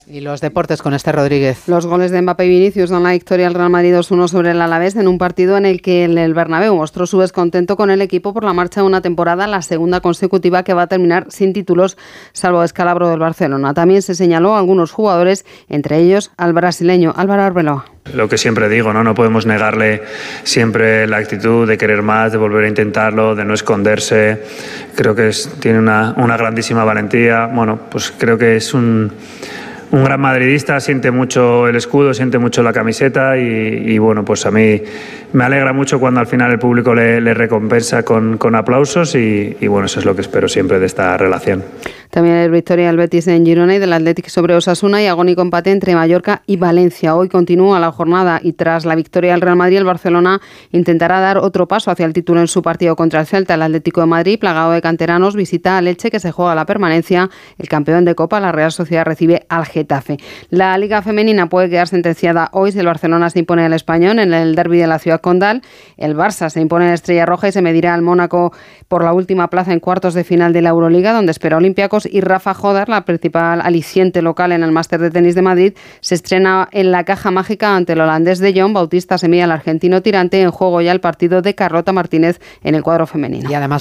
Y los deportes con Esther Rodríguez. Los goles de Mbappé y Vinicius dan la victoria al Real Madrid 2-1 sobre el Alavés en un partido en el que el Bernabéu mostró su descontento con el equipo por la marcha de una temporada, la segunda consecutiva que va a terminar sin títulos, salvo descalabro del Barcelona. También se señaló a algunos jugadores, entre ellos al brasileño Álvaro Arbeloa. Lo que siempre digo, no podemos negarle siempre la actitud de querer más, de volver a intentarlo, de no esconderse. Creo que tiene una grandísima valentía. Bueno, pues creo que es un gran madridista, siente mucho el escudo, siente mucho la camiseta y bueno, pues a mí me alegra mucho cuando al final el público le recompensa con aplausos y bueno, eso es lo que espero siempre de esta relación. También el victoria del Betis en Girona y del Athletic sobre Osasuna y agónico empate entre Mallorca y Valencia. Hoy continúa la jornada y tras la victoria del Real Madrid, el Barcelona intentará dar otro paso hacia el título en su partido contra el Celta. El Atlético de Madrid, plagado de canteranos, visita al Elche, que se juega la permanencia. El campeón de Copa, la Real Sociedad, recibe al Getafe. La Liga Femenina puede quedar sentenciada hoy si el Barcelona se impone al Español en el derbi de la ciudad condal. El Barça se impone en Estrella Roja y se medirá al Mónaco por la última plaza en cuartos de final de la Euroliga, donde espera Olympiacos, y Rafa Jodar, la principal aliciente local en el Máster de Tenis de Madrid, se estrena en la caja mágica ante el holandés de Jong. Bautista se mide al argentino tirante. En juego ya el partido de Carlota Martínez en el cuadro femenino. Y además